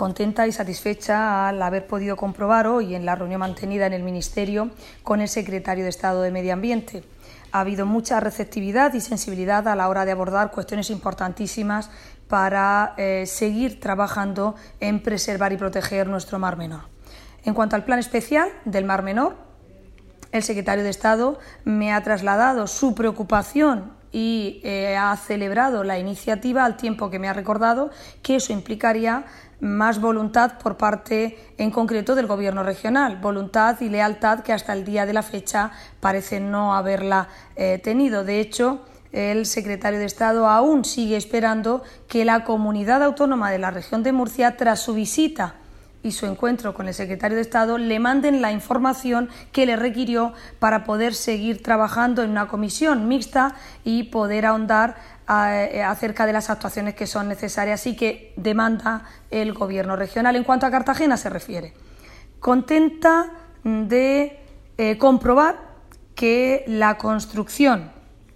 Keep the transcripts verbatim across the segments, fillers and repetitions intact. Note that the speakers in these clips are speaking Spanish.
contenta y satisfecha al haber podido comprobar hoy en la reunión mantenida en el Ministerio con el Secretario de Estado de Medio Ambiente. Ha habido mucha receptividad y sensibilidad a la hora de abordar cuestiones importantísimas para eh, seguir trabajando en preservar y proteger nuestro Mar Menor. En cuanto al plan especial del Mar Menor, el Secretario de Estado me ha trasladado su preocupación y eh, ha celebrado la iniciativa al tiempo que me ha recordado que eso implicaría más voluntad por parte en concreto del Gobierno regional, voluntad y lealtad que hasta el día de la fecha parece no haberla eh, tenido. De hecho, el Secretario de Estado aún sigue esperando que la comunidad autónoma de la región de Murcia, tras su visita y su encuentro con el Secretario de Estado, le manden la información que le requirió para poder seguir trabajando en una comisión mixta y poder ahondar eh, acerca de las actuaciones que son necesarias y que demanda el Gobierno regional. En cuanto a Cartagena se refiere, contenta de eh, comprobar que la construcción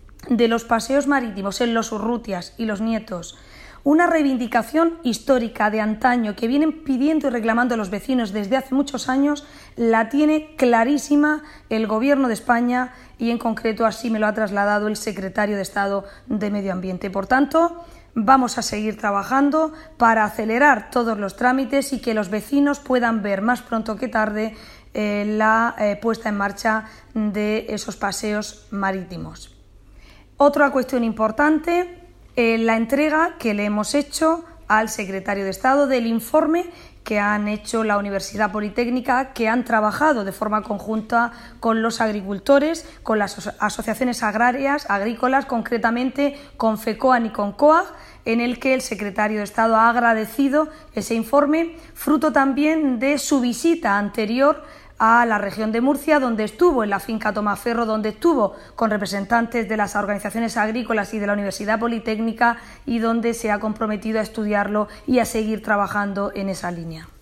de los paseos marítimos en los Urrutias y los Nietos, una reivindicación histórica de antaño que vienen pidiendo y reclamando los vecinos desde hace muchos años, la tiene clarísima el Gobierno de España y en concreto así me lo ha trasladado el Secretario de Estado de Medio Ambiente. Por tanto, vamos a seguir trabajando para acelerar todos los trámites y que los vecinos puedan ver más pronto que tarde eh, la eh, puesta en marcha de esos paseos marítimos. Otra cuestión importante, Eh, la entrega que le hemos hecho al Secretario de Estado del informe que han hecho la Universidad Politécnica, que han trabajado de forma conjunta con los agricultores, con las asociaciones agrarias, agrícolas, concretamente con FECOAN y con COAG, en el que el Secretario de Estado ha agradecido ese informe, fruto también de su visita anterior a la región de Murcia, donde estuvo en la finca Tomaferro, donde estuvo con representantes de las organizaciones agrícolas y de la Universidad Politécnica y donde se ha comprometido a estudiarlo y a seguir trabajando en esa línea.